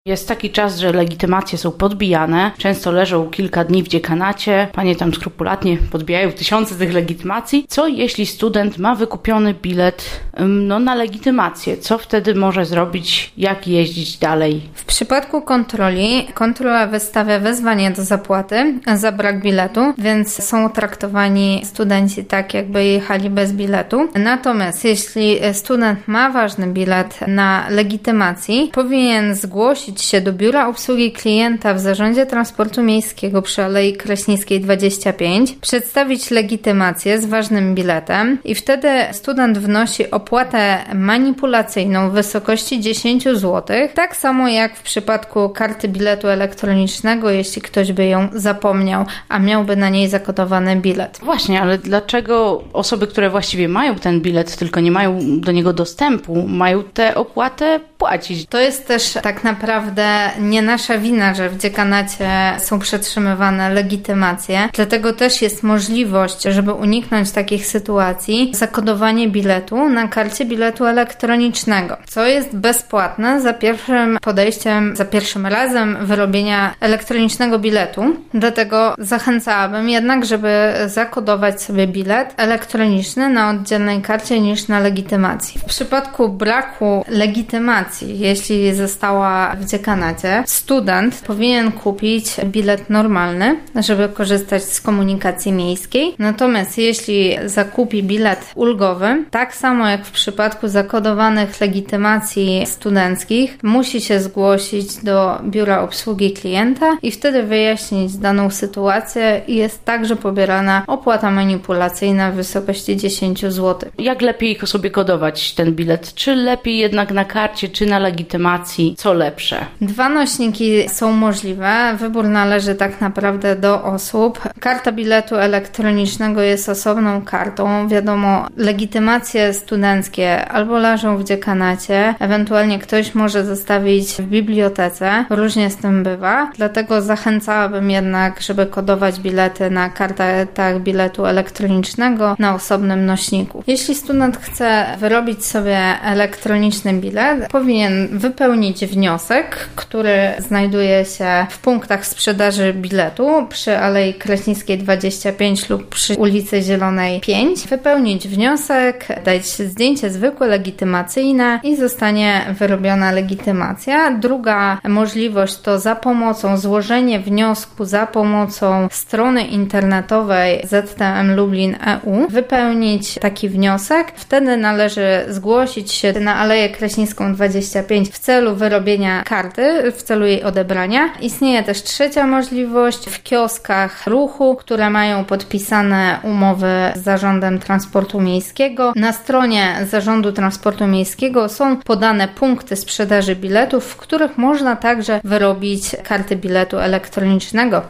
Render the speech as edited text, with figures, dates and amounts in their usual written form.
Jest taki czas, że legitymacje są podbijane, często leżą kilka dni w dziekanacie, panie tam skrupulatnie podbijają tysiące tych legitymacji. Co jeśli student ma wykupiony bilet na legitymację? Co wtedy może zrobić? Jak jeździć dalej? W przypadku kontroli, kontrola wystawia wezwanie do zapłaty za brak biletu, więc są traktowani studenci tak, jakby jechali bez biletu. Natomiast jeśli student ma ważny bilet na legitymacji, powinien zgłosić się do Biura Obsługi Klienta w Zarządzie Transportu Miejskiego przy Alei Kraśnickiej 25, przedstawić legitymację z ważnym biletem i wtedy student wnosi opłatę manipulacyjną w wysokości 10 zł, tak samo jak w przypadku karty biletu elektronicznego, jeśli ktoś by ją zapomniał, a miałby na niej zakodowany bilet. Właśnie, ale dlaczego osoby, które właściwie mają ten bilet, tylko nie mają do niego dostępu, mają tę opłatę płacić? To jest też tak naprawdę nie nasza wina, że w dziekanacie są przetrzymywane legitymacje. Dlatego też jest możliwość, żeby uniknąć takich sytuacji, zakodowanie biletu na karcie biletu elektronicznego, co jest bezpłatne za pierwszym podejściem, za pierwszym razem wyrobienia elektronicznego biletu. Dlatego zachęcałabym jednak, żeby zakodować sobie bilet elektroniczny na oddzielnej karcie niż na legitymacji. W przypadku braku legitymacji, jeśli została w dziekanacie, student powinien kupić bilet normalny, żeby korzystać z komunikacji miejskiej. Natomiast jeśli zakupi bilet ulgowy, tak samo jak w przypadku zakodowanych legitymacji studenckich, musi się zgłosić do Biura Obsługi Klienta i wtedy wyjaśnić daną sytuację i jest także pobierana opłata manipulacyjna w wysokości 10 zł. Jak lepiej sobie kodować ten bilet? Czy lepiej jednak na karcie, czy na legitymacji? Co lepsze? Dwa nośniki są możliwe. Wybór należy tak naprawdę do osób. Karta biletu elektronicznego jest osobną kartą. Wiadomo, legitymacje studenckie albo leżą w dziekanacie, ewentualnie ktoś może zostawić w bibliotece. Różnie z tym bywa. Dlatego zachęcałabym jednak, żeby kodować bilety na kartach biletu elektronicznego na osobnym nośniku. Jeśli student chce wyrobić sobie elektroniczny bilet, powinien wypełnić wniosek, który znajduje się w punktach sprzedaży biletu przy Alei Kraśnickiej 25 lub przy ulicy Zielonej 5. Wypełnić wniosek, dać zdjęcie zwykłe, legitymacyjne i zostanie wyrobiona legitymacja. Druga możliwość to złożenie wniosku za pomocą strony internetowej ZTM Lublin EU. Wypełnić taki wniosek. Wtedy należy zgłosić się na Aleję Kraśnicką 25 w celu wyrobienia karty, w celu jej odebrania. Istnieje też trzecia możliwość w kioskach ruchu, które mają podpisane umowy z Zarządem Transportu Miejskiego. Na stronie Zarządu Transportu Miejskiego są podane punkty sprzedaży biletów, w których można także wyrobić karty biletu elektronicznego.